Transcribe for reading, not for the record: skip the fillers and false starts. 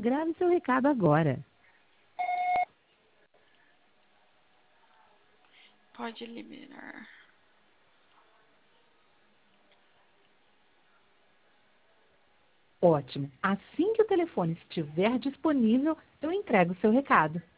Grave seu recado agora. Pode liberar. Ótimo. Assim que o telefone estiver disponível, eu entrego o seu recado.